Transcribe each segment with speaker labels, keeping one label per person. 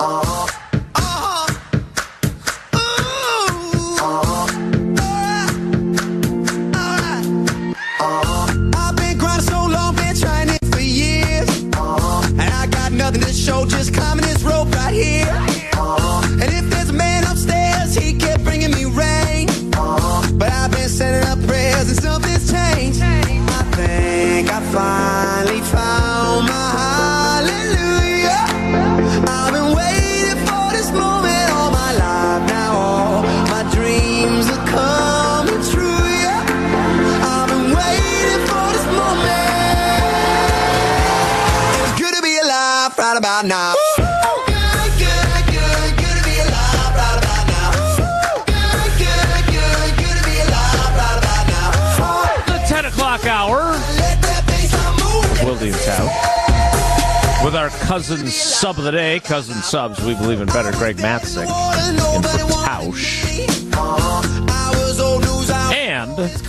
Speaker 1: I've been grinding so long, been trying it for years. And I got nothing to show, just climbing this rope right here. And if there's a man upstairs, he kept bringing me rain. But I've been sending up prayers and something's changed. I think I finally found my hallelujah. I've been waiting for this moment all my life now. All my dreams are coming true, yeah. I've been waiting for this moment. It's good to be alive right about now.
Speaker 2: Hour Williams Town with our cousin sub of the day. Cousin subs, we believe in better. Greg Matzek in for Tausch. And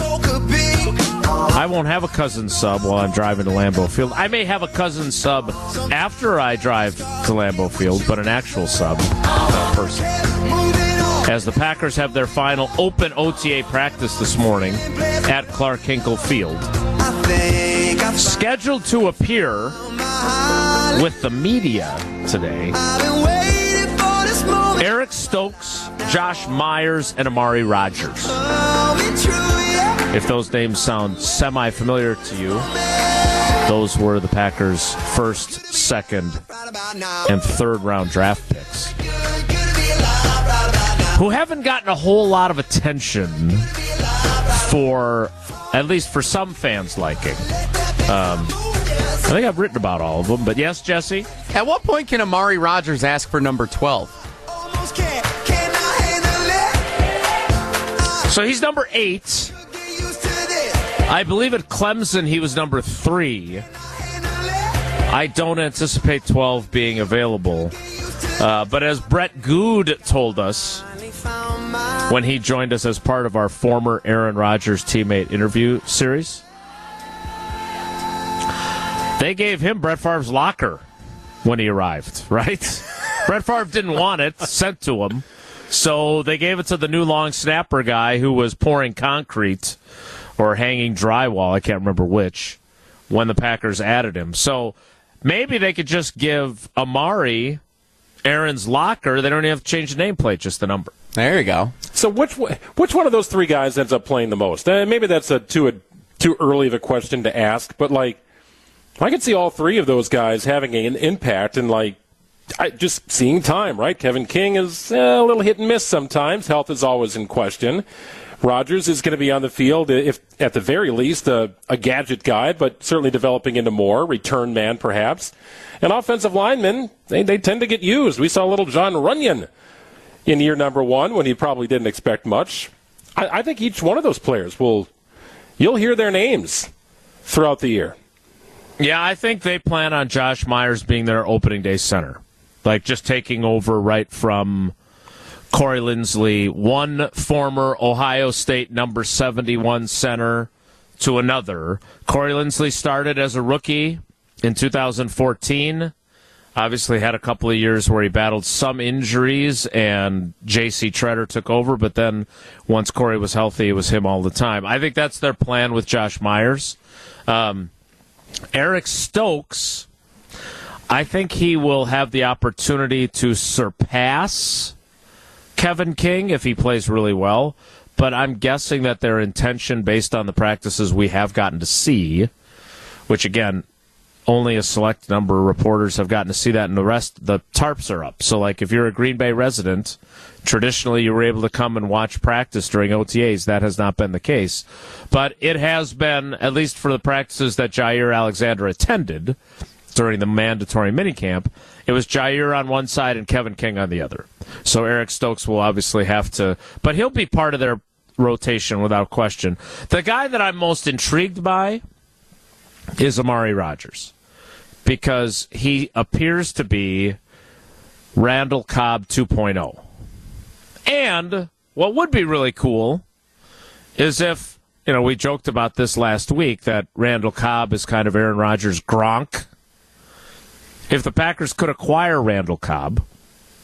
Speaker 2: I won't have a cousin sub while I'm driving to Lambeau Field. I may have a cousin sub after I drive to Lambeau Field, but an actual sub person. As the Packers have their final open OTA practice this morning at Clark Hinkle Field. Scheduled to appear with the media today, Eric Stokes, Josh Myers, and Amari Rodgers. If those names sound semi-familiar to you, those were the Packers' first, second, and third round draft picks, who haven't gotten a whole lot of attention for, at least for some fans' liking. I think I've written about all of them, but yes, Jesse?
Speaker 3: At what point can Amari Rodgers ask for number 12?
Speaker 2: So he's number 8. I believe at Clemson he was number 3. I don't anticipate 12 being available. But as Brett Good told us when he joined us as part of our former Aaron Rodgers teammate interview series, they gave him Brett Favre's locker when he arrived, right? Brett Favre didn't want it sent to him, so they gave it to the new long snapper guy who was pouring concrete or hanging drywall, I can't remember which, when the Packers added him. So maybe they could just give Amari Aaron's locker. They don't even have to change the nameplate, just the number.
Speaker 3: There you go.
Speaker 4: So which one of those three guys ends up playing the most? Maybe that's too early of a question to ask, but like I could see all three of those guys having an impact and just seeing time, right? Kevin King is a little hit and miss sometimes. Health is always in question. Rodgers is going to be on the field, if at the very least, a gadget guy, but certainly developing into more, return man perhaps. And offensive linemen, they tend to get used. We saw little John Runyon in year number 1 when he probably didn't expect much. I think each one of those players you'll hear their names throughout the year.
Speaker 2: Yeah, I think they plan on Josh Myers being their opening day center. Like just taking over right from Corey Linsley, one former Ohio State number 71 center to another. Corey Linsley started as a rookie in 2014. Obviously had a couple of years where he battled some injuries and J.C. Treader took over, but then once Corey was healthy, it was him all the time. I think that's their plan with Josh Myers. Eric Stokes, I think he will have the opportunity to surpass Kevin King if he plays really well, but I'm guessing that their intention, based on the practices we have gotten to see, which again, only a select number of reporters have gotten to see that, and the rest, the tarps are up. So, if you're a Green Bay resident, traditionally you were able to come and watch practice during OTAs. That has not been the case. But it has been, at least for the practices that Jair Alexander attended during the mandatory minicamp, it was Jair on one side and Kevin King on the other. So Eric Stokes will obviously have to, but he'll be part of their rotation without question. The guy that I'm most intrigued by is Amari Rodgers, because he appears to be Randall Cobb 2.0. And what would be really cool is if, we joked about this last week, that Randall Cobb is kind of Aaron Rodgers' Gronk. If the Packers could acquire Randall Cobb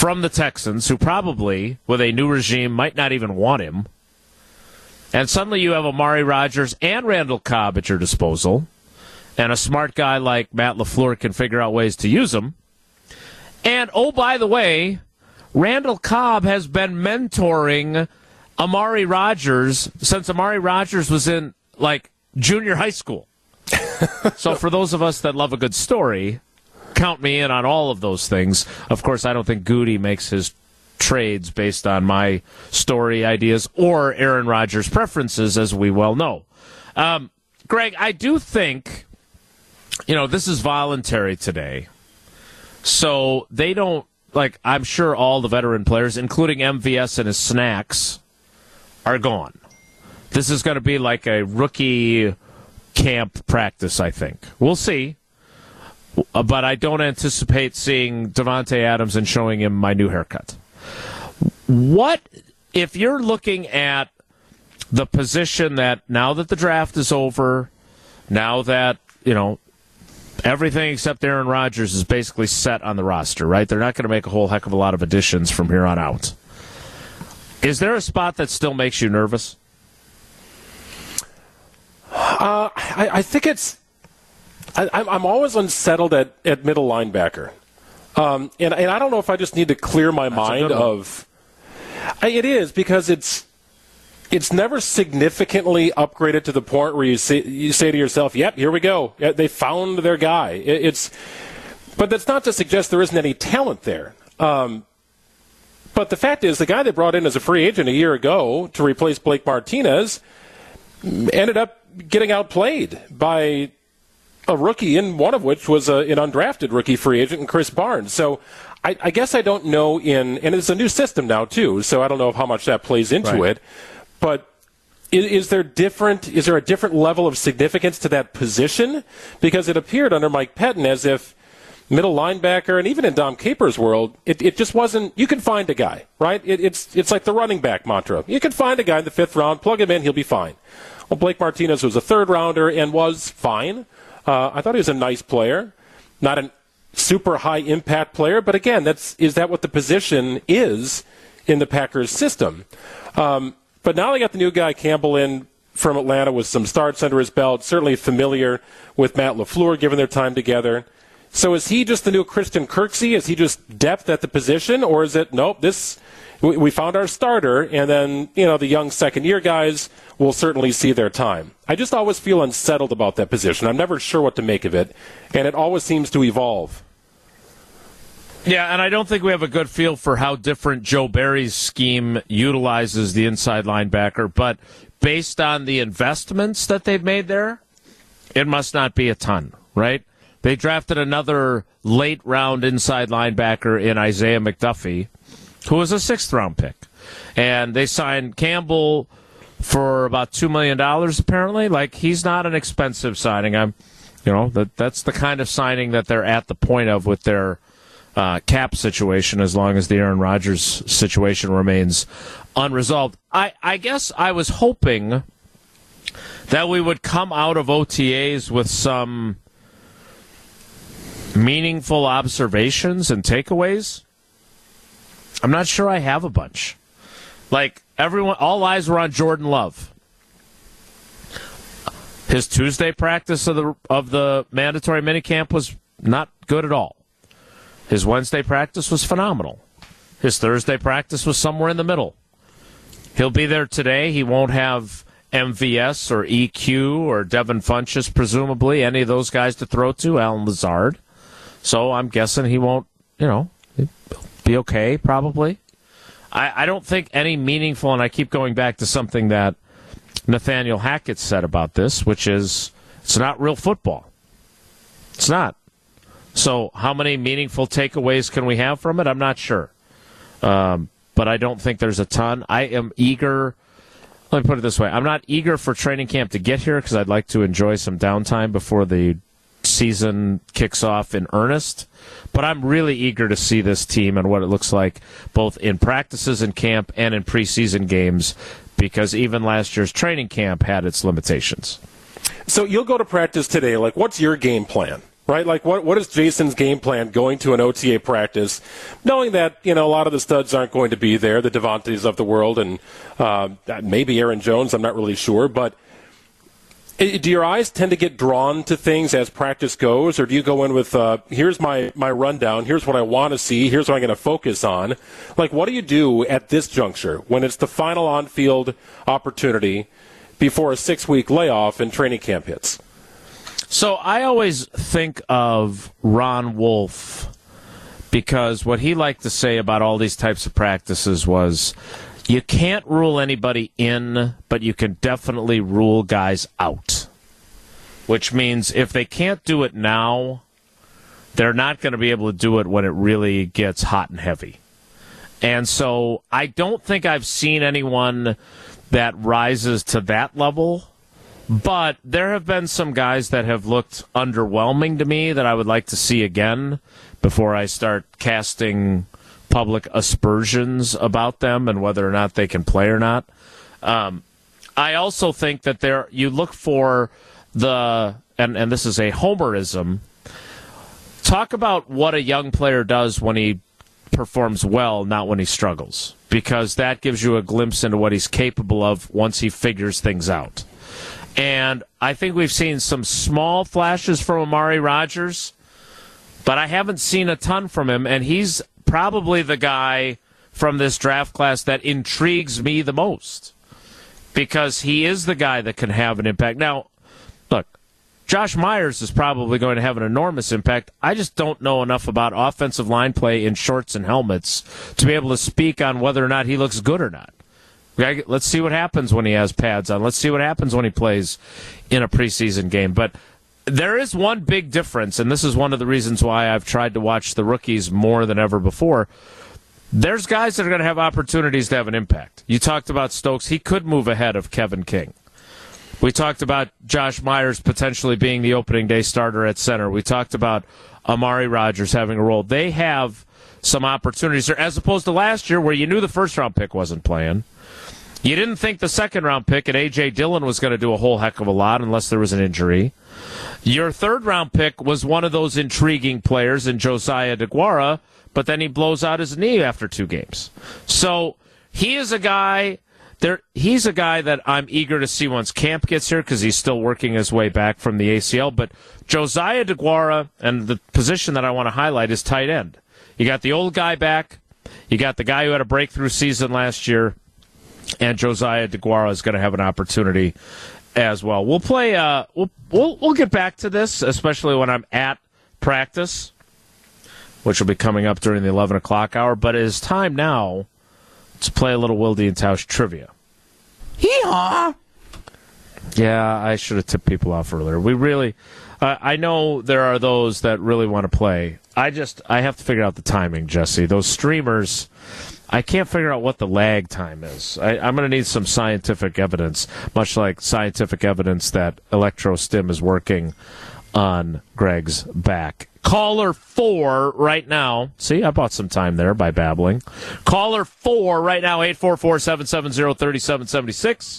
Speaker 2: from the Texans, who probably, with a new regime, might not even want him. And suddenly you have Amari Rodgers and Randall Cobb at your disposal. And a smart guy like Matt LaFleur can figure out ways to use them. And, oh, by the way, Randall Cobb has been mentoring Amari Rodgers since Amari Rodgers was in, junior high school. So for those of us that love a good story, count me in on all of those things. Of course, I don't think Goody makes his trades based on my story ideas or Aaron Rodgers' preferences, as we well know. Greg, I do think, this is voluntary today. So they don't, I'm sure all the veteran players, including MVS and his snacks, are gone. This is going to be like a rookie camp practice, I think. We'll see. But I don't anticipate seeing Davante Adams and showing him my new haircut. What, if you're looking at the position that now that the draft is over, now that, everything except Aaron Rodgers is basically set on the roster, right? They're not going to make a whole heck of a lot of additions from here on out. Is there a spot that still makes you nervous?
Speaker 4: I think it's... I'm always unsettled at middle linebacker. And I don't know if I just need to clear my mind of... It is, because it's never significantly upgraded to the point where you say to yourself, yep, here we go. They found their guy. But that's not to suggest there isn't any talent there. But the fact is, the guy they brought in as a free agent a year ago to replace Blake Martinez ended up getting outplayed by a rookie, and one of which was an undrafted rookie free agent in Chris Barnes. So I guess I don't know and it's a new system now too, so I don't know how much that plays into it. But is there a different level of significance to that position? Because it appeared under Mike Pettin as if middle linebacker, and even in Dom Capers' world, it just wasn't. You can find a guy, right? It's like the running back mantra. You can find a guy in the 5th round, plug him in, he'll be fine. Well, Blake Martinez was a 3rd rounder and was fine. I thought he was a nice player, not a super high impact player, but again, is that what the position is in the Packers system? But now they got the new guy Campbell in from Atlanta with some starts under his belt, certainly familiar with Matt LaFleur given their time together. So is he just the new Christian Kirksey? Is he just depth at the position? Or is it, nope, we found our starter, and then, the young second-year guys will certainly see their time. I just always feel unsettled about that position. I'm never sure what to make of it, and it always seems to evolve.
Speaker 2: Yeah, and I don't think we have a good feel for how different Joe Barry's scheme utilizes the inside linebacker, but based on the investments that they've made there, it must not be a ton, right? They drafted another late-round inside linebacker in Isaiah McDuffie, who was a 6th-round pick. And they signed Campbell for about $2 million, apparently. He's not an expensive signing. That's the kind of signing that they're at the point of with their cap situation, as long as the Aaron Rodgers situation remains unresolved. I guess I was hoping that we would come out of OTAs with some meaningful observations and takeaways. I'm not sure I have a bunch. All eyes were on Jordan Love. His Tuesday practice of the mandatory minicamp was not good at all. His Wednesday practice was phenomenal. His Thursday practice was somewhere in the middle. He'll be there today. He won't have MVS or EQ or Devin Funchess, presumably, any of those guys to throw to, Alan Lazard. So I'm guessing he won't, he'll be okay, probably. I don't think any meaningful, and I keep going back to something that Nathaniel Hackett said about this, which is it's not real football. It's not. So how many meaningful takeaways can we have from it? I'm not sure. But I don't think there's a ton. I am eager. Let me put it this way. I'm not eager for training camp to get here because I'd like to enjoy some downtime before the season kicks off in earnest. But I'm really eager to see this team and what it looks like both in practices in camp and in preseason games, because even last year's training camp had its limitations.
Speaker 4: So you'll go to practice today. What's your game plan? right? Like, what is Jason's game plan going to an OTA practice, knowing that, a lot of the studs aren't going to be there, the Devontaes of the world, and maybe Aaron Jones, I'm not really sure, but do your eyes tend to get drawn to things as practice goes, or do you go in with, here's my rundown, here's what I want to see, here's what I'm going to focus on? Like, what do you do at this juncture when it's the final on-field opportunity before a 6-week layoff and training camp hits?
Speaker 2: So I always think of Ron Wolf, because what he liked to say about all these types of practices was, you can't rule anybody in, but you can definitely rule guys out. Which means if they can't do it now, they're not going to be able to do it when it really gets hot and heavy. And so I don't think I've seen anyone that rises to that level, but there have been some guys that have looked underwhelming to me that I would like to see again before I start casting public aspersions about them and whether or not they can play or not. I also think that you look for and this is a homerism, talk about what a young player does when he performs well, not when he struggles, because that gives you a glimpse into what he's capable of once he figures things out. And I think we've seen some small flashes from Amari Rodgers, but I haven't seen a ton from him, and he's probably the guy from this draft class that intrigues me the most, because he is the guy that can have an impact. Now, look, Josh Myers is probably going to have an enormous impact. I just don't know enough about offensive line play in shorts and helmets to be able to speak on whether or not he looks good or not. Let's see what happens when he has pads on. Let's see what happens when he plays in a preseason game. But there is one big difference, and this is one of the reasons why I've tried to watch the rookies more than ever before. There's guys that are going to have opportunities to have an impact. You talked about Stokes. He could move ahead of Kevin King. We talked about Josh Myers potentially being the opening day starter at center. We talked about Amari Rodgers having a role. They have some opportunities there, as opposed to last year where you knew the first-round pick wasn't playing. You didn't think the second-round pick at A.J. Dillon was going to do a whole heck of a lot unless there was an injury. Your third-round pick was one of those intriguing players in Josiah DeGuara, but then he blows out his knee after 2 games. So he is a guy he's a guy that I'm eager to see once camp gets here, because he's still working his way back from the ACL. But Josiah DeGuara, and the position that I want to highlight is tight end. You got the old guy back. You got the guy who had a breakthrough season last year. And Josiah DeGuara is going to have an opportunity as well. We'll play. We'll get back to this, especially when I'm at practice, which will be coming up during the 11 o'clock hour. But it is time now to play a little Wilde and Tausch trivia.
Speaker 3: Hee-haw!
Speaker 2: Yeah, I should have tipped people off earlier. We really, I know there are those that really want to play. I have to figure out the timing, Jesse. Those streamers, I can't figure out what the lag time is. I'm going to need some scientific evidence, much like scientific evidence that ElectroStim is working on Greg's back. Caller 4 right now. See, I bought some time there by babbling. Caller 4 right now, 844-770-3776.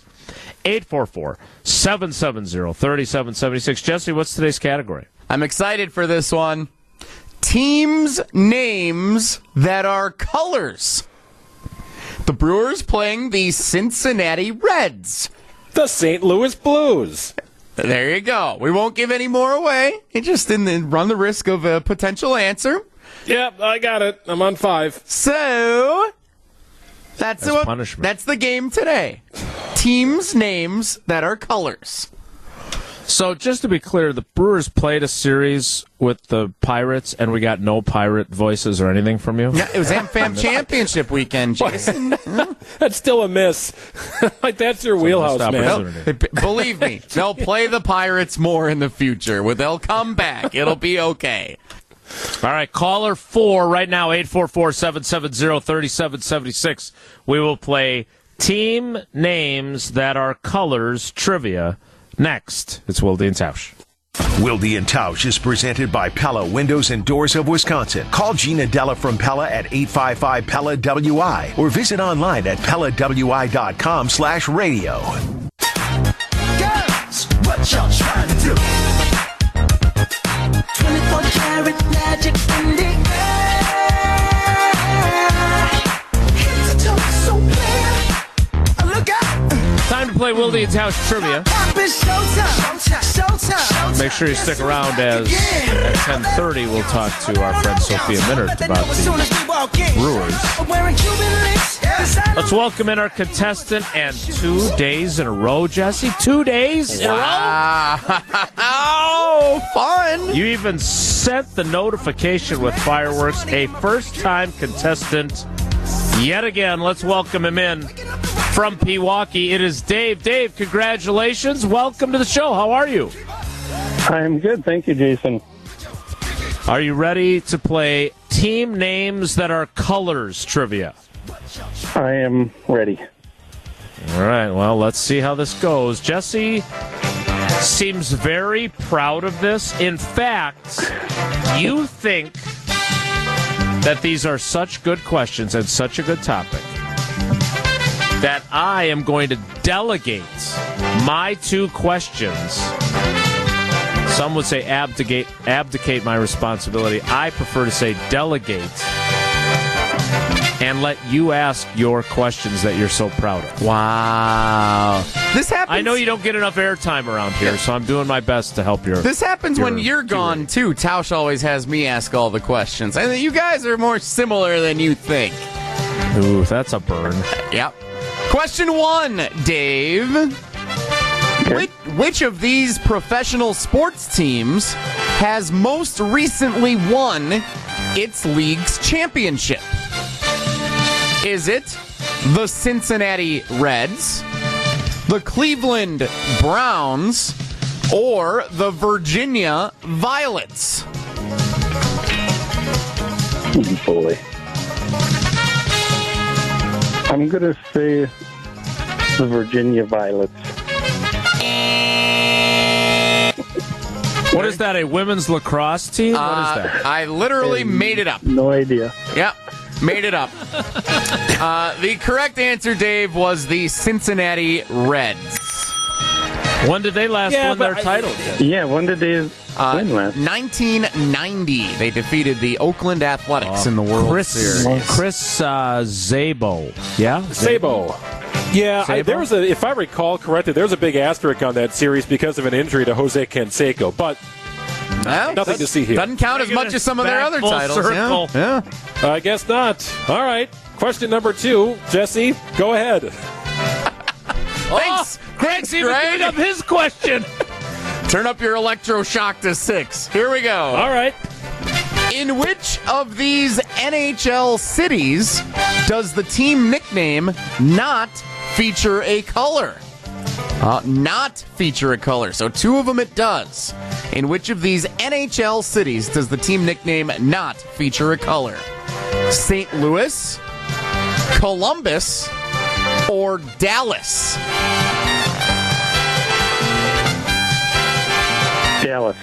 Speaker 2: 844-770-3776. Jesse, what's today's category?
Speaker 3: I'm excited for this one. Teams' names that are colors. The Brewers playing the Cincinnati Reds.
Speaker 4: The St. Louis Blues.
Speaker 3: There you go. We won't give any more away. It just didn't run the risk of a potential answer.
Speaker 4: Yep, I got it. I'm on 5.
Speaker 3: So that's
Speaker 2: punishment.
Speaker 3: That's the game today. Teams' names that are colors.
Speaker 2: So just to be clear, the Brewers played a series with the Pirates, and we got no Pirate voices or anything from you?
Speaker 3: Yeah, it was AmFam Championship weekend, Jason.
Speaker 4: That's still a miss. Like, that's your wheelhouse, man.
Speaker 3: Believe me, they'll play the Pirates more in the future. They'll come back. It'll be okay.
Speaker 2: All right, caller 4 right now, 844-770-3776. We will play team names that are colors trivia. Next, it's Wilde and Tausch.
Speaker 5: Wilde and Tausch is presented by Pella Windows and Doors of Wisconsin. Call Gina Della from Pella at 855-PELLA-WI or visit online at PellaWI.com/radio.
Speaker 1: Girls, what y'all trying to do? 20
Speaker 2: play Wilde and Tausch Trivia. Make sure you stick around as at 10:30 we'll talk to our friend Sophia Minert about the Brewers. Let's welcome in our contestant, and 2 days in a row, Jesse. 2 days in a row?
Speaker 3: Oh, fun!
Speaker 2: You even sent the notification with fireworks. A first-time contestant yet again. Let's welcome him in from Pewaukee. It is Dave. Dave, congratulations. Welcome to the show. How are you?
Speaker 6: I'm good. Thank you, Jason.
Speaker 2: Are you ready to play team names that are colors trivia?
Speaker 6: I am ready.
Speaker 2: All right, well, let's see how this goes. Jesse seems very proud of this. In fact, you think that these are such good questions and such a good topic that I am going to delegate my 2 questions. Some would say abdicate my responsibility. I prefer to say delegate and let you ask your questions that you're so proud of.
Speaker 3: Wow. This happens.
Speaker 2: I know you don't get enough airtime around here, so I'm doing my best to help your...
Speaker 3: This happens when you're gone, too. Tausch always has me ask all the questions. I think you guys are more similar than you think.
Speaker 2: Ooh, that's a burn.
Speaker 3: Yep. Question 1, Dave. Which of these professional sports teams has most recently won its league's championship? Is it the Cincinnati Reds, the Cleveland Browns, or the Virginia Violets?
Speaker 6: Oh, boy. I'm going to say the Virginia Violets.
Speaker 2: What is that, a women's lacrosse team? What is that?
Speaker 3: I literally made it up.
Speaker 6: No idea.
Speaker 3: Yep, made it up. The correct answer, Dave, was the Cincinnati Reds.
Speaker 2: When did they last win their title?
Speaker 6: Yeah, when did they win last?
Speaker 3: 1990. They defeated the Oakland Athletics in the World Series.
Speaker 2: Chris Szabo. Yeah?
Speaker 4: Szabo. Yeah, there was if I recall correctly, there was a big asterisk on that series because of an injury to Jose Canseco, but nothing to see here.
Speaker 3: Doesn't count as much as some of their other titles.
Speaker 2: Yeah.
Speaker 4: I guess not. All right. Question number 2. Jesse, go ahead.
Speaker 3: Thanks.
Speaker 2: Greg's even giving up his question.
Speaker 3: Turn up your electroshock to 6. Here we go.
Speaker 2: All right.
Speaker 3: In which of these NHL cities does the team nickname not feature a color? Not feature a color. So 2 of them it does. In which of these NHL cities does the team nickname not feature a color? St. Louis, Columbus, or Dallas?
Speaker 6: Dallas.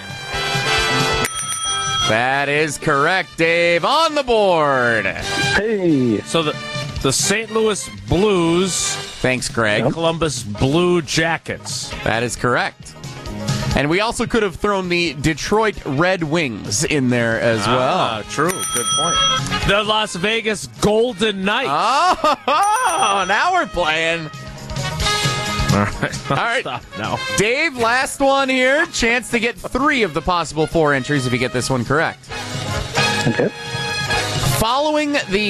Speaker 3: That is correct, Dave. On the board.
Speaker 6: Hey.
Speaker 2: So the St. Louis Blues.
Speaker 3: Thanks, Greg.
Speaker 2: Columbus Blue Jackets.
Speaker 3: That is correct. And we also could have thrown the Detroit Red Wings in there as well.
Speaker 2: True. Good point. The Las Vegas Golden Knights.
Speaker 3: Oh, now we're playing.
Speaker 2: All right.
Speaker 3: All right.
Speaker 2: Stop now.
Speaker 3: Dave, last one here. Chance to get 3 of the possible 4 entries if you get this one correct.
Speaker 6: Okay.
Speaker 3: Following the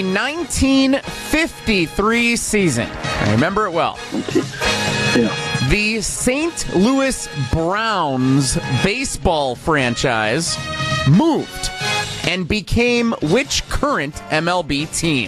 Speaker 3: 1953 season, I remember it well,
Speaker 6: Yeah.
Speaker 3: the St. Louis Browns baseball franchise moved and became which current MLB team?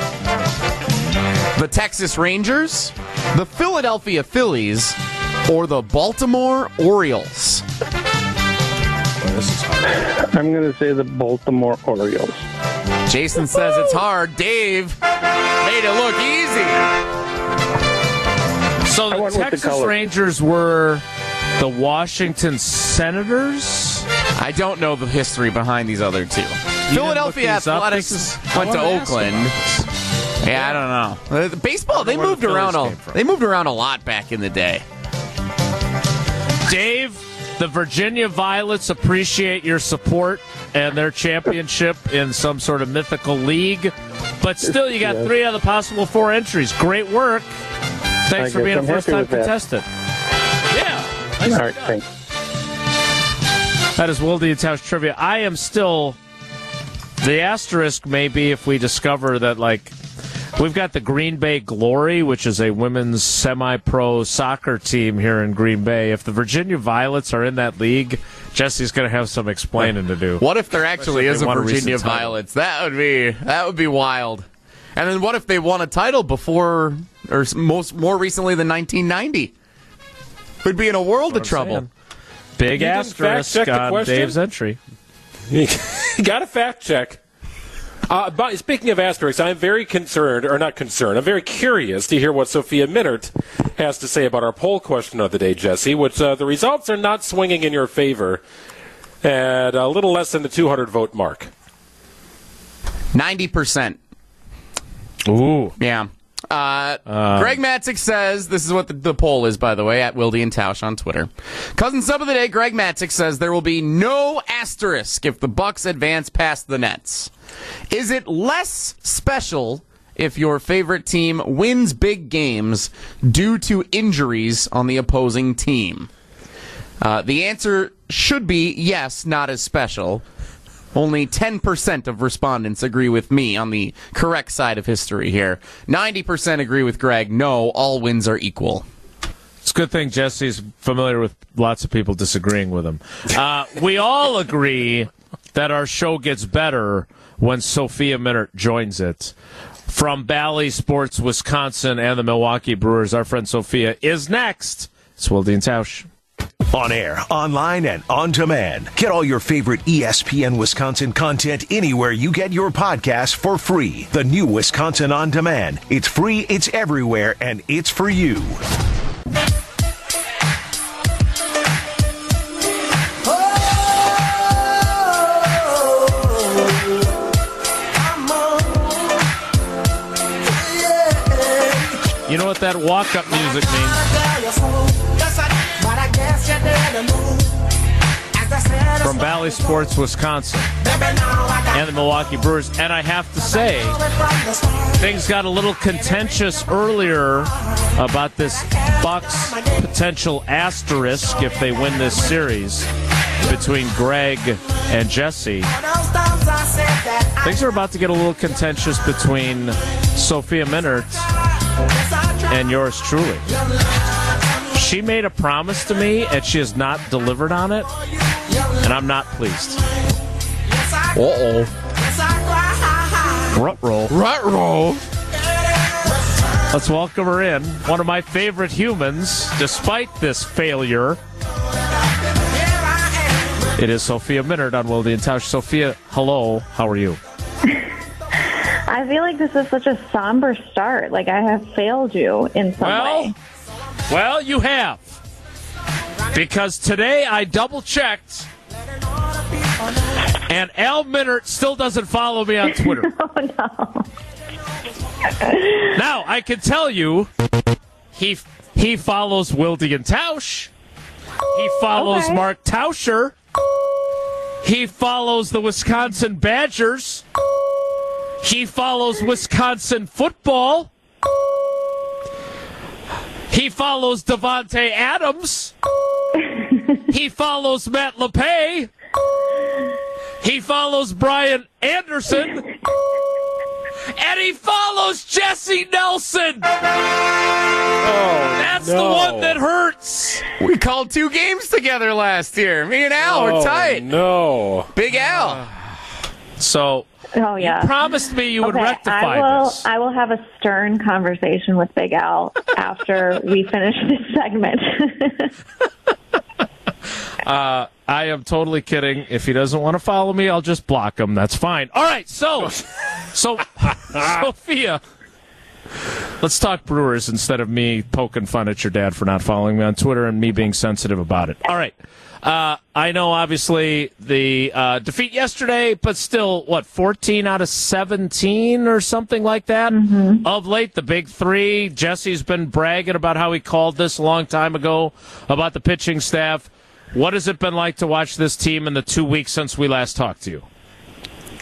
Speaker 3: The Texas Rangers, the Philadelphia Phillies, or the Baltimore Orioles?
Speaker 2: This is hard.
Speaker 6: I'm going to say the Baltimore Orioles.
Speaker 3: Jason says it's hard. Dave made it look easy.
Speaker 2: So
Speaker 6: I
Speaker 2: the
Speaker 6: went with the
Speaker 2: Texas
Speaker 6: color.
Speaker 2: Rangers were the Washington Senators?
Speaker 3: I don't know the history behind these other 2. Philadelphia
Speaker 2: look these up?
Speaker 3: Athletics
Speaker 2: This is-
Speaker 3: went to
Speaker 2: I wanna ask
Speaker 3: Oakland.
Speaker 2: about this.
Speaker 3: Yeah, I don't know. The baseball, they
Speaker 2: where the
Speaker 3: moved around
Speaker 2: Phillies
Speaker 3: a
Speaker 2: came from.
Speaker 3: they moved around a lot back in the day.
Speaker 2: Dave, the Virginia Violets appreciate your support and their championship in some sort of mythical league. But still, you got 3 out of the possible 4 entries. Great work. Thanks for being a
Speaker 6: I'm happy
Speaker 2: first-time
Speaker 6: with that.
Speaker 2: contestant. Yeah.
Speaker 6: All right, thanks.
Speaker 2: That is Wilde and Tausch Trivia. I am still... The asterisk may be if we discover that, like, we've got the Green Bay Glory, which is a women's semi-pro soccer team here in Green Bay. If the Virginia Violets are in that league, Jesse's going to have some explaining to do.
Speaker 3: What if there actually
Speaker 2: Especially if
Speaker 3: is
Speaker 2: they
Speaker 3: a
Speaker 2: won a
Speaker 3: Virginia
Speaker 2: recent title.
Speaker 3: Violets? That would be wild. And then what if they won a title before, or more recently than 1990? We'd be in a world of trouble.
Speaker 2: Saying. Big
Speaker 4: You didn't
Speaker 2: asterisk
Speaker 4: fact-check the
Speaker 2: on
Speaker 4: question?
Speaker 2: Dave's entry.
Speaker 4: You got to fact check. But speaking of asterisks, I'm very concerned, or not concerned, I'm very curious to hear what Sophia Minnaert has to say about our poll question of the day, Jesse, which the results are not swinging in your favor at a little less than the 200-vote mark.
Speaker 3: 90%.
Speaker 2: Ooh.
Speaker 3: Yeah. Greg Matzik says, this is what the poll is, by the way, at Wilde and Tausch on Twitter. Cousin Sub of the Day, Greg Matzik says there will be no asterisk if the Bucks advance past the Nets. Is it less special if your favorite team wins big games due to injuries on the opposing team? The answer should be yes, not as special. Only 10% of respondents agree with me on the correct side of history here. 90% agree with Greg. No, all wins are equal.
Speaker 2: It's a good thing Jesse's familiar with lots of people disagreeing with him. We all agree that our show gets better when Sophia Minnaert joins it. From Bally Sports, Wisconsin, and the Milwaukee Brewers, our friend Sophia is next. It's Wilde and Tausch.
Speaker 5: On air, online, and on demand. Get all your favorite ESPN Wisconsin content anywhere you get your podcasts for free. The new Wisconsin On Demand. It's free, it's everywhere, and it's for you.
Speaker 2: You know what that walk-up music means? From Bally Sports, Wisconsin, and the Milwaukee Brewers. And I have to say, things got a little contentious earlier about this Bucks potential asterisk if they win this series between Greg and Jesse. Things are about to get a little contentious between Sophia Minnaert and yours truly. She made a promise to me, and she has not delivered on it, and I'm not pleased.
Speaker 3: Uh-oh.
Speaker 2: Rut-roll.
Speaker 3: Ruh-roh.
Speaker 2: Let's welcome her in. One of my favorite humans, despite this failure. It is Sophia Minnaert on Wilde and Tausch. Sophia, hello. How are you?
Speaker 7: I feel like this is such a somber start. Like I have failed you in some way.
Speaker 2: Well, you have. Because today I double-checked, and Al Minnaert still doesn't follow me on Twitter.
Speaker 7: Oh, no.
Speaker 2: Now, I can tell you, he follows Wilde and Tausch. He follows
Speaker 7: Okay.
Speaker 2: Mark Tauscher. He follows the Wisconsin Badgers. He follows Wisconsin football. He follows Devontae Adams. He follows Matt LePay. He follows Brian Anderson. And he follows Jesse Nelson. That's the one that hurts.
Speaker 3: We called 2 games together last year. Me and Al were tight.
Speaker 4: No.
Speaker 3: Big Al.
Speaker 2: So,
Speaker 7: Oh, yeah.
Speaker 2: you promised me you would rectify this.
Speaker 7: I will have a stern conversation with Big Al after we finish this segment.
Speaker 2: I am totally kidding. If he doesn't want to follow me, I'll just block him. That's fine. All right, so Sophia, let's talk Brewers instead of me poking fun at your dad for not following me on Twitter and me being sensitive about it. All right. I know, obviously, the defeat yesterday, but still, 14 out of 17 or something like that?
Speaker 7: Mm-hmm.
Speaker 2: Of late, the big three. Jesse's been bragging about how he called this a long time ago about the pitching staff. What has it been like to watch this team in the 2 weeks since we last talked to you?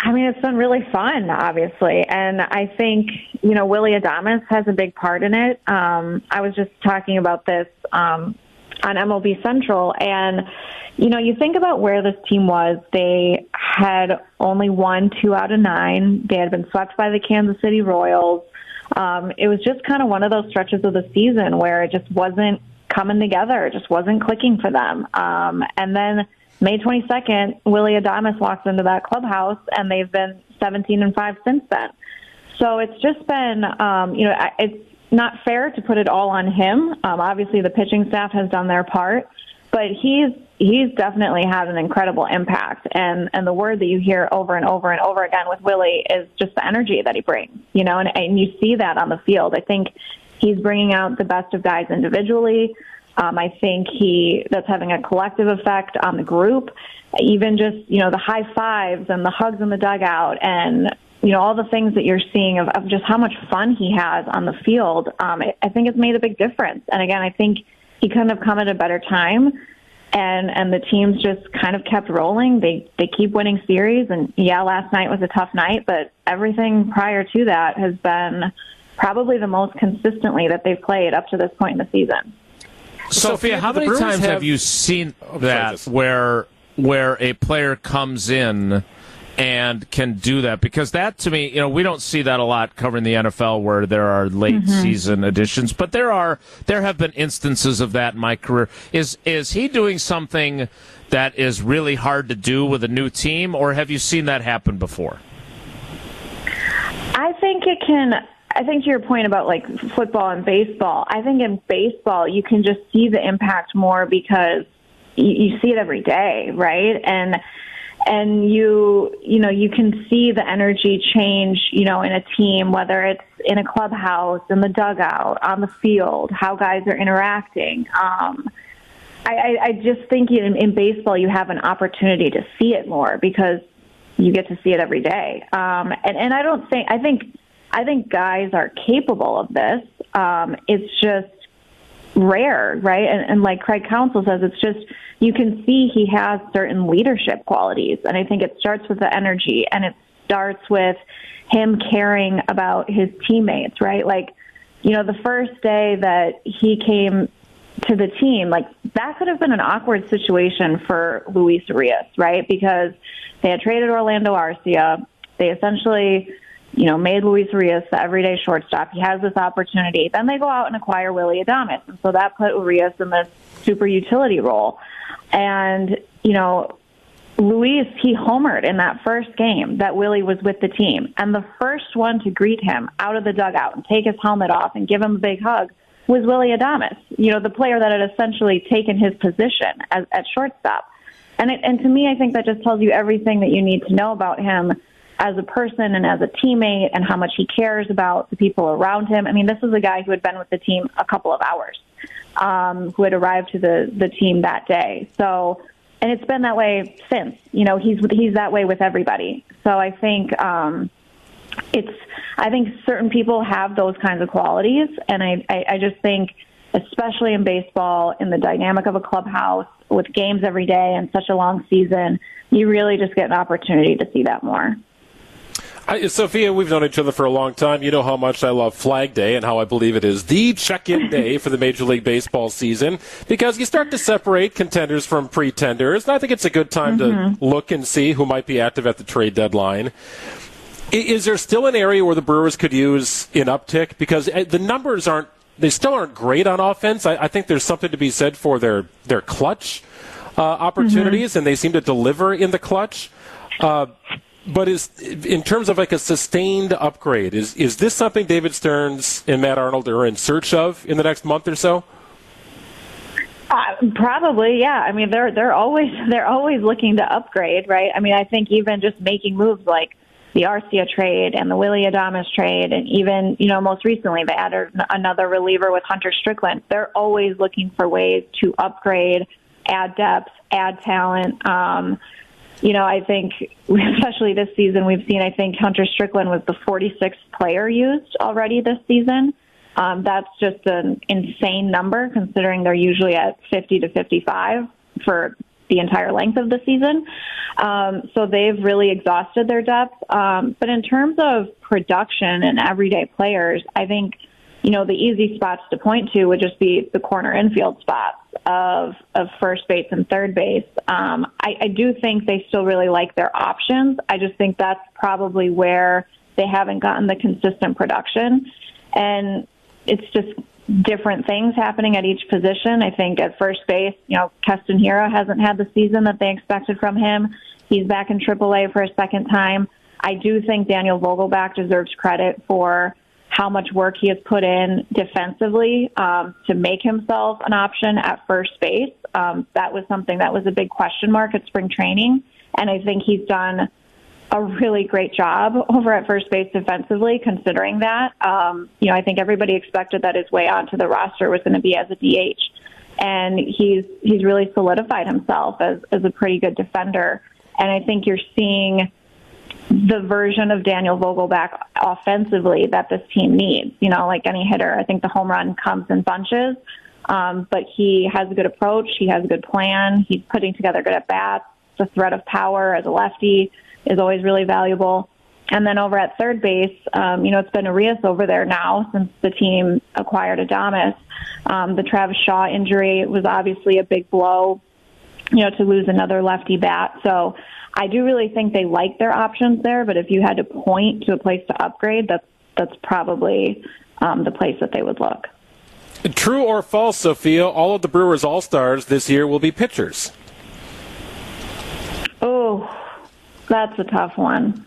Speaker 7: I mean, it's been really fun, obviously. And I think, Willy Adames has a big part in it. I was just talking about this on MLB Central. And, you think about where this team was. They had only won 2 out of 9. They had been swept by the Kansas City Royals. It was just kind of one of those stretches of the season where it just wasn't coming together. It just wasn't clicking for them. And then May 22nd, Willy Adames walks into that clubhouse, and they've been 17-5 since then. So it's just been, it's not fair to put it all on him. Obviously, the pitching staff has done their part, but he's definitely had an incredible impact. And the word that you hear over and over and over again with Willy is just the energy that he brings, and you see that on the field. I think he's bringing out the best of guys individually. I think that's having a collective effect on the group. Even just, the high fives and the hugs in the dugout and, all the things that you're seeing of just how much fun he has on the field. I think it's made a big difference. And again, I think he couldn't have come at a better time. And the teams just kind of kept rolling. They keep winning series. And yeah, last night was a tough night, but everything prior to that has been probably the most consistently that they've played up to this point in the season.
Speaker 2: Sophia, how many times have you seen that where a player comes in and can do that? Because that, to me, we don't see that a lot covering the NFL where there are late season additions, but there have been instances of that in my career. Is he doing something that is really hard to do with a new team, or have you seen that happen before?
Speaker 7: I think it can. I think to your point about like football and baseball, I think in baseball you can just see the impact more because you see it every day, right? And you can see the energy change, in a team, whether it's in a clubhouse, in the dugout, on the field, how guys are interacting. I just think in baseball you have an opportunity to see it more because you get to see it every day. And I think guys are capable of this. It's just rare, right? And like Craig Counsell says, it's just, you can see he has certain leadership qualities. And I think it starts with the energy, and it starts with him caring about his teammates, right? Like, the first day that he came to the team, like that could have been an awkward situation for Luis Urias, right? Because they had traded Orlando Arcia. They essentially made Luis Urias the everyday shortstop. He has this opportunity. Then they go out and acquire Willy Adames. And so that put Urias in this super utility role. And, Luis, he homered in that first game that Willy was with the team. And the first one to greet him out of the dugout and take his helmet off and give him a big hug was Willy Adames, the player that had essentially taken his position at shortstop. And to me, I think that just tells you everything that you need to know about him as a person and as a teammate and how much he cares about the people around him. I mean, this is a guy who had been with the team a couple of hours, who had arrived to the team that day. So, and it's been that way since, he's that way with everybody. So I think, I think certain people have those kinds of qualities. And I just think, especially in baseball, in the dynamic of a clubhouse with games every day and such a long season, you really just get an opportunity to see that more.
Speaker 4: Sophia, we've known each other for a long time. You know how much I love Flag Day and how I believe it is the check-in day for the Major League Baseball season because you start to separate contenders from pretenders. And I think it's a good time to look and see who might be active at the trade deadline. Is there still an area where the Brewers could use an uptick? Because the numbers still aren't great on offense. I think there's something to be said for their clutch opportunities, and they seem to deliver in the clutch. But in terms of like a sustained upgrade, is this something David Stearns and Matt Arnold are in search of in the next month or so?
Speaker 7: Probably, yeah. I mean, they're always looking to upgrade, right? I mean, I think even just making moves like the Arcia trade and the Willy Adames trade, and even most recently they added another reliever with Hunter Strickland. They're always looking for ways to upgrade, add depth, add talent. I think, especially this season, we've seen, I think Hunter Strickland was the 46th player used already this season. That's just an insane number considering they're usually at 50 to 55 for the entire length of the season. So they've really exhausted their depth. But in terms of production and everyday players, I think, the easy spots to point to would just be the corner infield spots of first base and third base. I do think they still really like their options. I just think that's probably where they haven't gotten the consistent production. And it's just different things happening at each position. I think at first base, Keston Hiura hasn't had the season that they expected from him. He's back in AAA for a second time. I do think Daniel Vogelbach deserves credit for how much work he has put in defensively to make himself an option at first base. That was something that was a big question mark at spring training, and I think he's done a really great job over at first base defensively, considering that. I think everybody expected that his way onto the roster was going to be as a DH, and he's really solidified himself as a pretty good defender. And I think you're seeing the version of Daniel Vogelbach offensively that this team needs. Like any hitter, I think the home run comes in bunches, but he has a good approach. He has a good plan. He's putting together good at-bats. The threat of power as a lefty is always really valuable. And then over at third base, it's been Arias over there now since the team acquired Adames. The Travis Shaw injury was obviously a big blow, to lose another lefty bat. So I do really think they like their options there, but if you had to point to a place to upgrade, that's probably the place that they would look.
Speaker 4: True or false, Sophia, all of the Brewers All-Stars this year will be pitchers?
Speaker 7: Oh, that's a tough one.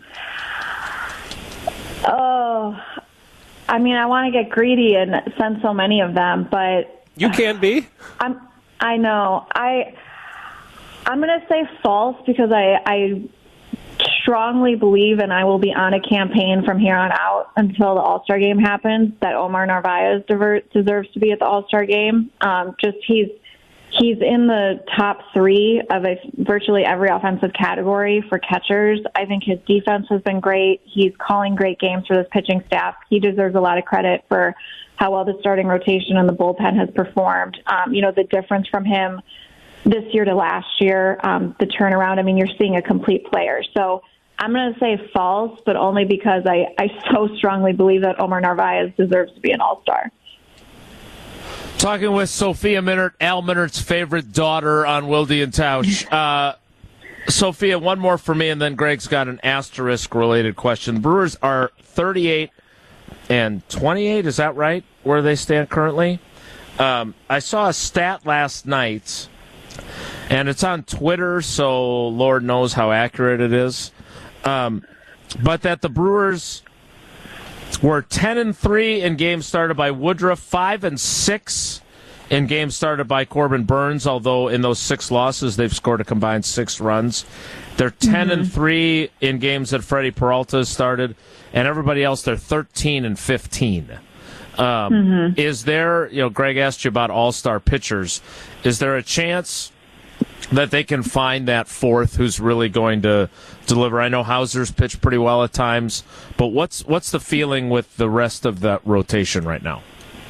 Speaker 7: Oh, I want to get greedy and send so many of them, but...
Speaker 4: You can be.
Speaker 7: I know. I'm going to say false because I strongly believe, and I will be on a campaign from here on out until the All-Star game happens, that Omar Narvaez deserves to be at the All-Star game. He's in the top 3 of virtually every offensive category for catchers. I think his defense has been great. He's calling great games for this pitching staff. He deserves a lot of credit for how well the starting rotation and the bullpen has performed. The difference from him this year to last year, the turnaround, you're seeing a complete player. So I'm going to say false, but only because I so strongly believe that Omar Narvaez deserves to be an All-Star.
Speaker 2: Talking with Sophia Minnaert, Al Minnaert's favorite daughter on Wilde and Tausch. Sophia, one more for me, and then Greg's got an asterisk-related question. The Brewers are 38 and 28, is that right, where they stand currently? I saw a stat last night, and it's on Twitter, so Lord knows how accurate it is, but that the Brewers were 10-3 in games started by Woodruff, 5-6 in games started by Corbin Burns, although in those 6 losses they've scored a combined 6 runs. They're 10-3 in games that Freddie Peralta has started, and everybody else they're 13-15. Is there, Greg asked you about all-star pitchers, is there a chance that they can find that fourth who's really going to deliver? I know Hauser's pitched pretty well at times, but what's the feeling with the rest of that rotation right now?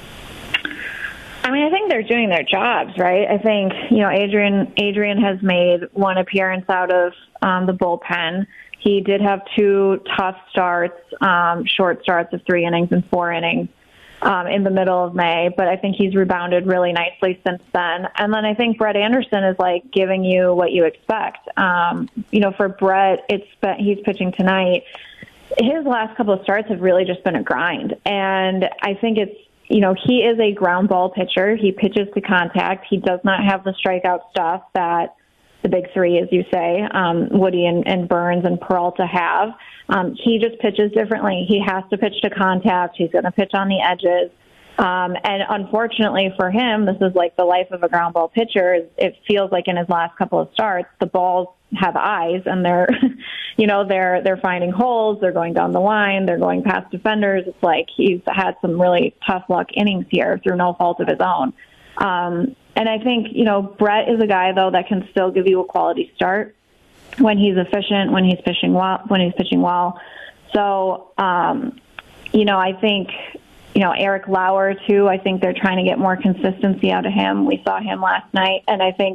Speaker 7: I think they're doing their jobs, right? I think, Adrian has made one appearance out of the bullpen. He did have 2 tough starts, short starts of 3 innings and 4 innings in the middle of May, but I think he's rebounded really nicely since then. And then I think Brett Anderson is giving you what you expect. For Brett, he's pitching tonight. His last couple of starts have really just been a grind. And I think it's, he is a ground ball pitcher. He pitches to contact. He does not have the strikeout stuff that the big 3, as you say, Woody and Burns and Peralta have. He just pitches differently. He has to pitch to contact. He's going to pitch on the edges. And unfortunately for him, this is like the life of a ground ball pitcher. It feels like in his last couple of starts, the balls have eyes and they're, they're finding holes. They're going down the line. They're going past defenders. It's like he's had some really tough luck innings here through no fault of his own. And I think, Brett is a guy, though, that can still give you a quality start when he's efficient, when he's pitching well. So, I think, Eric Lauer, too, I think they're trying to get more consistency out of him. We saw him last night. And I think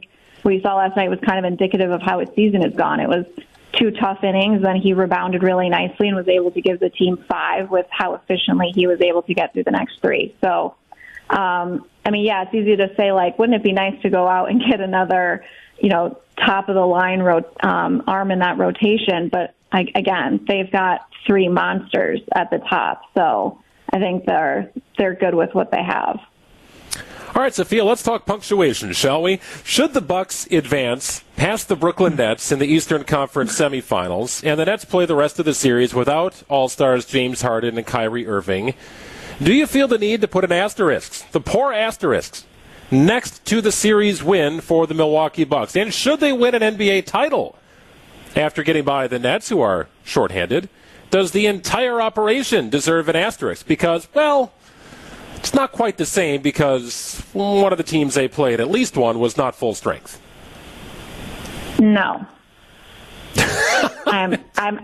Speaker 7: what you saw last night was kind of indicative of how his season has gone. It was 2 tough innings, then he rebounded really nicely and was able to give the team 5 with how efficiently he was able to get through the next 3. So, it's easy to say, like, wouldn't it be nice to go out and get another, top of the line arm in that rotation? But again, they've got 3 monsters at the top, so I think they're good with what they have.
Speaker 4: All right, Sophia, let's talk punctuation, shall we? Should the Bucks advance past the Brooklyn Nets in the Eastern Conference semifinals, and the Nets play the rest of the series without All-Stars James Harden and Kyrie Irving, do you feel the need to put an asterisk, the poor asterisk, next to the series win for the Milwaukee Bucks? And should they win an NBA title after getting by the Nets, who are shorthanded, does the entire operation deserve an asterisk? Because, well, it's not quite the same because one of the teams they played, at least one, was not full strength.
Speaker 7: No. I'm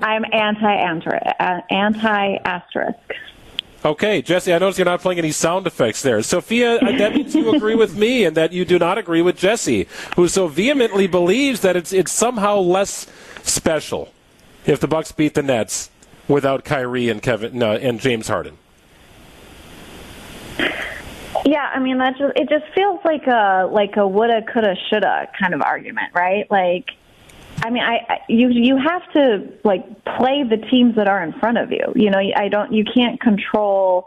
Speaker 7: anti-asterisk.
Speaker 4: Okay, Jesse, I notice you're not playing any sound effects there. Sophia, that means you agree with me and that you do not agree with Jesse, who so vehemently believes that it's somehow less special if the Bucks beat the Nets without Kyrie and and James Harden.
Speaker 7: Yeah, it just feels like a woulda, coulda, shoulda kind of argument, right? Like, you have to play the teams that are in front of you. You can't control.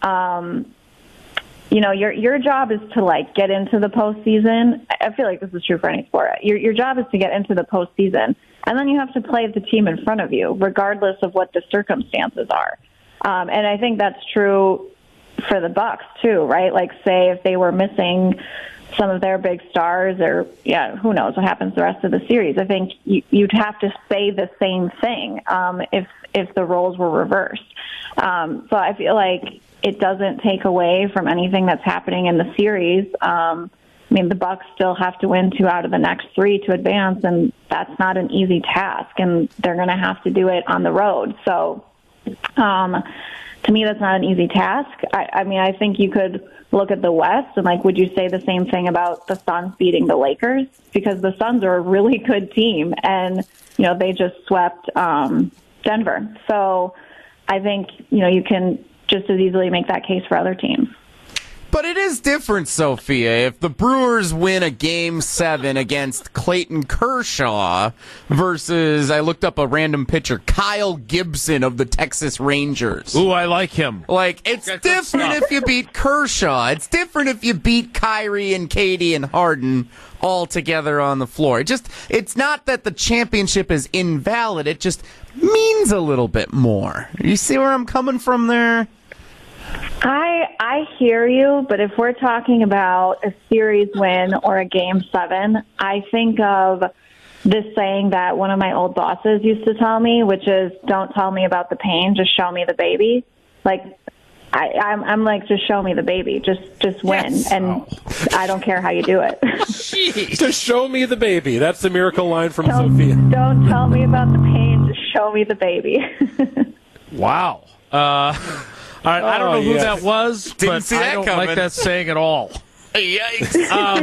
Speaker 7: Your job is to get into the postseason. I feel like this is true for any sport. Your job is to get into the postseason, and then you have to play the team in front of you, regardless of what the circumstances are. And I think that's true for the Bucks too, right? Like, say if they were missing some of their big stars, or who knows what happens the rest of the series. I think you'd have to say the same thing if the roles were reversed. So I feel like it doesn't take away from anything that's happening in the series. The Bucks still have to win 2 out of the next 3 to advance, and that's not an easy task, and they're going to have to do it on the road. So to me, that's not an easy task. I think you could look at the West and, would you say the same thing about the Suns beating the Lakers? Because the Suns are a really good team, and, they just swept Denver. So I think, you can just as easily make that case for other teams.
Speaker 3: But it is different, Sophia. If the Brewers win a Game 7 against Clayton Kershaw versus, I looked up a random pitcher, Kyle Gibson of the Texas Rangers.
Speaker 2: Ooh, I like him.
Speaker 3: It's different if you beat Kershaw. It's different if you beat Kyrie and Katie and Harden all together on the floor. It's not that the championship is invalid. It just means a little bit more. You see where I'm coming from there?
Speaker 7: I hear you, but if we're talking about a series win or a Game 7, I think of this saying that one of my old bosses used to tell me, which is, don't tell me about the pain, just show me the baby. I'm like, just show me the baby. Just win. Yes. And I don't care how you do it.
Speaker 4: Just show me the baby. That's the miracle line from Sophia.
Speaker 7: Don't tell me about the pain, just show me the baby.
Speaker 2: Wow. All right, I don't know who that was, but I don't like that saying at all.
Speaker 3: Yikes.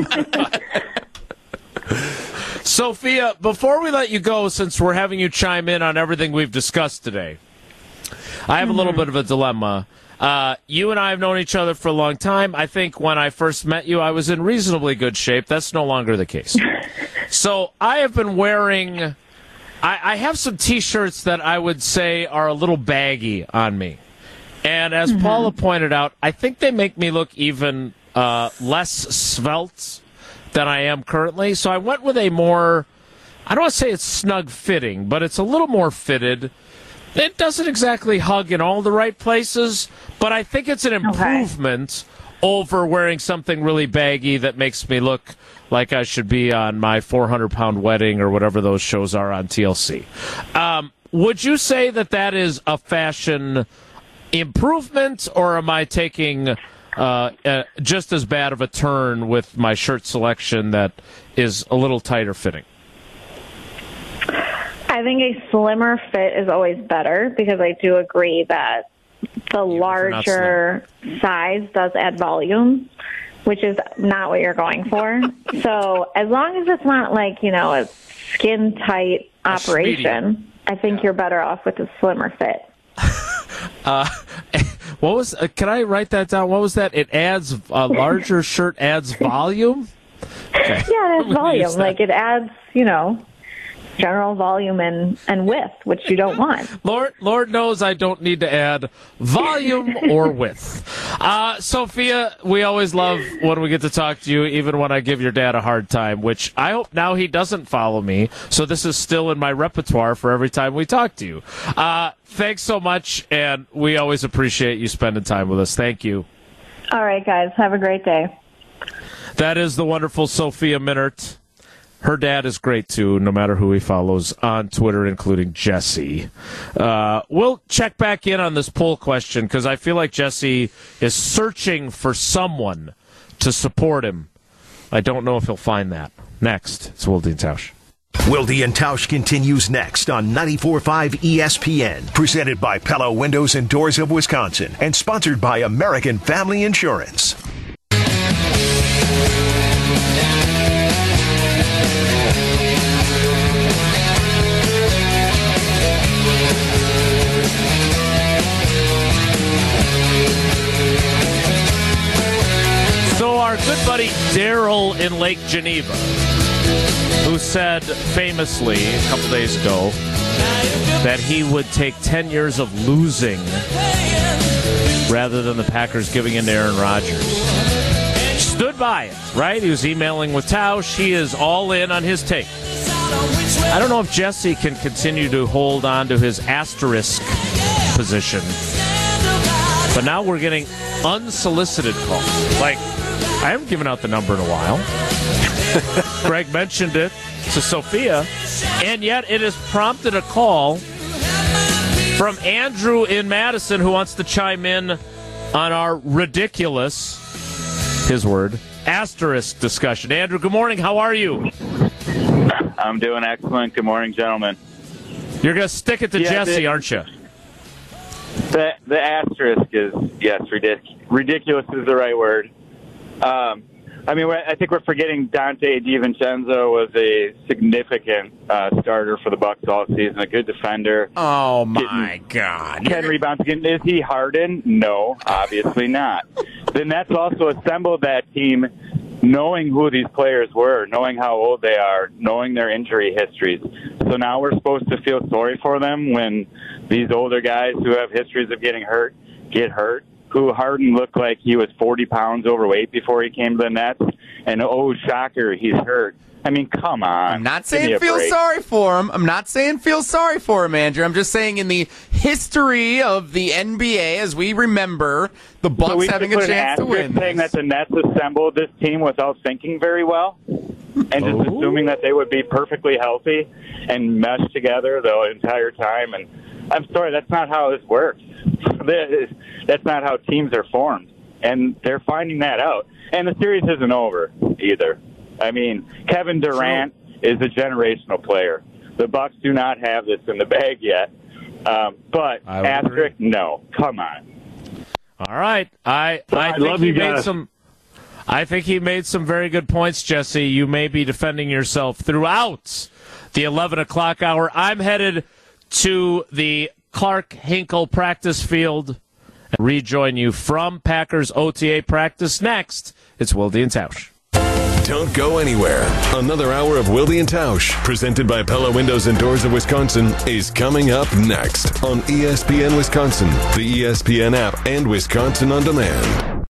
Speaker 2: Sophia, before we let you go, since we're having you chime in on everything we've discussed today, I have a little bit of a dilemma. You and I have known each other for a long time. I think when I first met you, I was in reasonably good shape. That's no longer the case. So I have been wearing... I have some T-shirts that I would say are a little baggy on me. And as Paula pointed out, I think they make me look even less svelte than I am currently. So I went with a more, I don't want to say it's snug fitting, but it's a little more fitted. It doesn't exactly hug in all the right places, but I think it's an improvement over wearing something really baggy that makes me look like I should be on my 400-pound wedding or whatever those shows are on TLC. Would you say that is a fashion improvement, or am I taking just as bad of a turn with my shirt selection that is a little tighter fitting?
Speaker 7: I think a slimmer fit is always better, because I do agree that the larger size does add volume. which is not what you're going for. So as long as it's not like, a skin tight operation, I think you're better off with a slimmer fit.
Speaker 2: What was? Can I write that down? What was that? It adds a larger shirt adds volume. Okay.
Speaker 7: Yeah, it adds volume. Like it adds, general volume and width, which you don't want.
Speaker 2: Lord knows I don't need to add volume or width. Sophia, we always love when we get to talk to you, even when I give your dad a hard time, which I hope now he doesn't follow me, so this is still in my repertoire for every time we talk to you. Thanks so much, and we always appreciate you spending time with us. Thank you.
Speaker 7: All right, guys. Have a great day.
Speaker 2: That is the wonderful Sophia Minnaert. Her dad is great, too, no matter who he follows on Twitter, including Jesse. We'll check back in on this poll question because I feel like Jesse is searching for someone to support him. I don't know if he'll find that. Next, it's Wilde and Tausch.
Speaker 5: Wilde and Tausch continues next on 94.5 ESPN. Presented by Pella Windows and Doors of Wisconsin and sponsored by American Family Insurance.
Speaker 2: So our good buddy Daryl in Lake Geneva, who said famously a couple days ago that he would take 10 years of losing rather than the Packers giving in to Aaron Rodgers. Stood by it, right? He was emailing with Tausch. He is all in on his take. I don't know if Jesse can continue to hold on to his asterisk position, but now we're getting unsolicited calls. Like, I haven't given out the number in a while. Greg mentioned it to Sophia, and yet it has prompted a call from Andrew in Madison who wants to chime in on our ridiculous, his word, asterisk discussion. Andrew, good morning. How are you?
Speaker 8: I'm doing excellent. Good morning, gentlemen.
Speaker 2: You're going to stick it to Jesse, aren't you?
Speaker 8: The asterisk is, yes, ridiculous is the right word. I think we're forgetting Dante DiVincenzo was a significant starter for the Bucs all season, a good defender.
Speaker 3: Oh, my God.
Speaker 8: 10 rebounds. Is he Harden? No, obviously not. Then that's also assembled that team knowing who these players were, knowing how old they are, knowing their injury histories. So now we're supposed to feel sorry for them when these older guys who have histories of getting hurt get hurt. Who Harden looked like he was 40 pounds overweight before he came to the Nets. And, oh, shocker, he's hurt. I mean, come on.
Speaker 3: I'm not saying feel sorry for him. I'm not saying feel sorry for him, Andrew. I'm just saying in the history of the NBA, as we remember, the Bucs having a chance to win.
Speaker 8: Saying that the Nets assembled this team without thinking very well and just assuming that they would be perfectly healthy and mesh together the entire time. And I'm sorry, that's not how this works. That's not how teams are formed. And they're finding that out. And the series isn't over either. I mean, Kevin Durant is a generational player. The Bucs do not have this in the bag yet. But asterisk, no. Come on.
Speaker 2: All right. I think he made some. I think he made some very good points, Jesse. You may be defending yourself throughout the 11 o'clock hour. I'm headed to the Clark Hinkle practice field and rejoin you from Packers OTA practice next. It's Wilde and Tausch.
Speaker 9: Don't go anywhere. Another hour of Wilde and Tausch, presented by Pella Windows and Doors of Wisconsin, is coming up next on ESPN Wisconsin, the ESPN app, and Wisconsin On Demand.